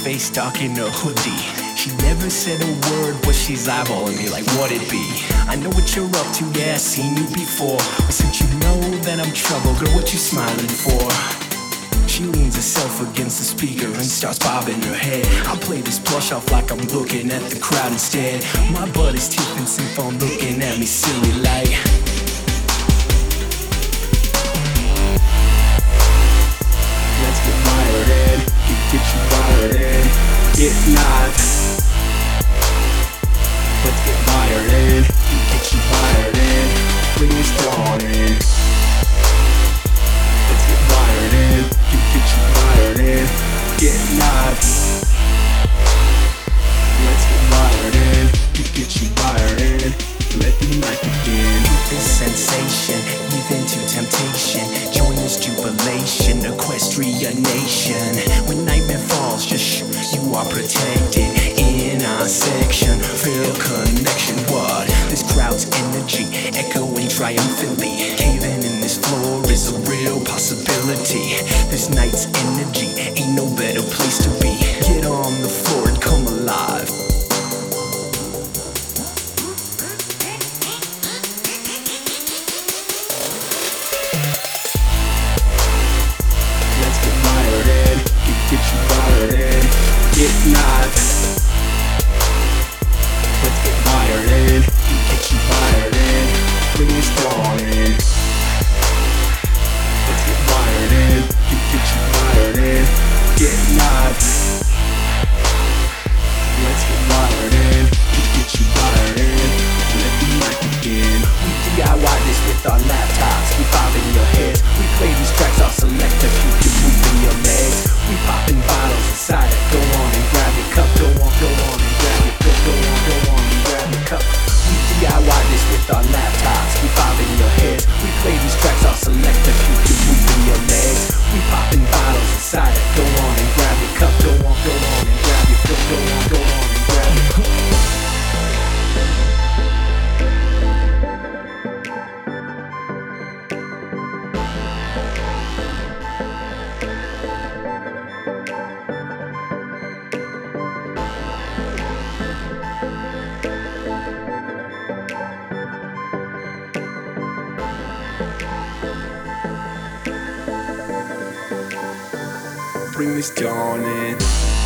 face dark in a hoodie. She never said a word, but she's eyeballing me like what it be. I know what you're up to, yeah, I've seen you before. But since you know that I'm trouble, girl, what you smiling for? She leans herself against the speaker and starts bobbing her head. I play this plush off like I'm looking at the crowd instead. My butt is tipping since I'm looking at me silly like. Let's get wired in, get you wired in, get live. Let's get wired in, get you wired in, bring this dawn in. Let's get wired in, get you wired in, get live. Let's get wired in, get you wired in, let the night begin. This sensation, even to temptation, join this jubilation, Equestria Nation. When nightmare falls, just you are protected in our section. Feel connection, what? This crowd's energy, echoing triumphantly. Caving in this floor is a real possibility. This night's energy, ain't no better place to be. Get on the floor and come alive. Let's get wired in, get you wired in, get live. Let's get wired in, get you wired in, bring this dawn in. Let's get wired in, get you wired in, get live. Let's get wired in, get you wired in, let the night begin. We DIY this with our laptops, we bob in your heads. We play these tracks all selective, you can move in your legs. We popping bottles inside it, go on and grab your cup. Go on and grab your cup, go on and grab your cup. We DIY this with our laptops, we bob in your heads. We play these tracks all selective, you can move in your legs. We popping bottles inside it, go on and grab your cup. Go on and grab your cup, go on and grab your cup. Bring this dawn in.